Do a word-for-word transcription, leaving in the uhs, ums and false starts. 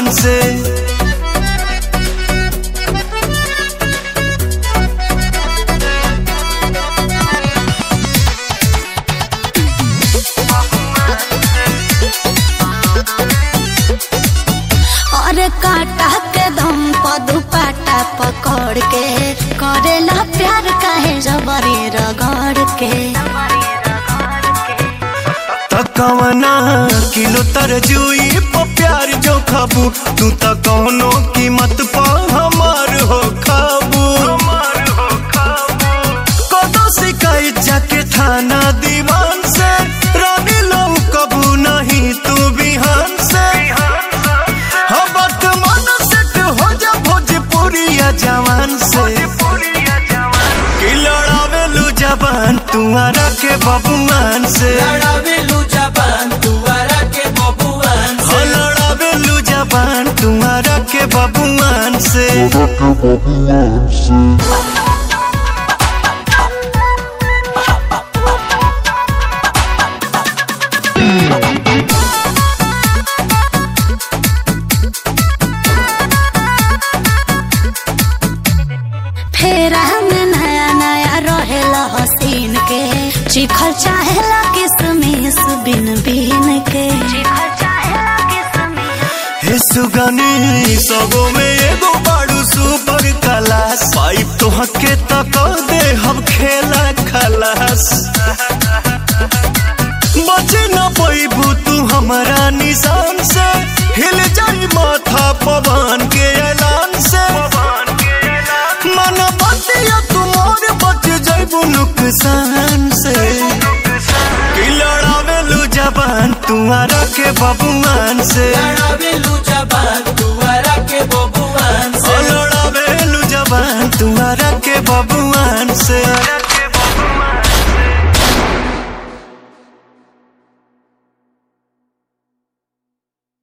बबुआन से। और काटा के दम पर दुपट्टा पकड़ के करेला प्यार काहे जबरी रगड़ के। कवना किलो तरजुई पर प्यार जो खाबू तू तो कौनो कीमत पर हमार हो खाबू। कदो शिकायत जाके थाना दीवान से रानी लो कबू नहीं तू बिहान से। हबत मन सेट हो जा भोजपुरिया जवान से कि लड़ावेलू जबान तुम्हारा के बबुआन से। लड़ावेलू जबान तुम्हारा के बबुआन से। लड़ावेलू जबान तुम्हारा के बबुआन से। फेरा में नया नया रहेला हसीन के चिखल चाहेला किसमिस बिन बिन के। हे सुगनी सबो में एगो बाड़ू सुपर क्लास पाइप तो हके तक दे हम खेला खलास। बचे न पैबू तू हमारा निशान से हिल जाई माथा पवन के ऐलान से। मन बतिया तुमोर बच जाइबू नुकसान से कि लड़ावेलू जबान तुम्हारा के बबुआन से। लड़ावेलू जबान तुम्हारा के बबुआन से। लड़ावेलू जबान तुम्हारा के बबुआन से।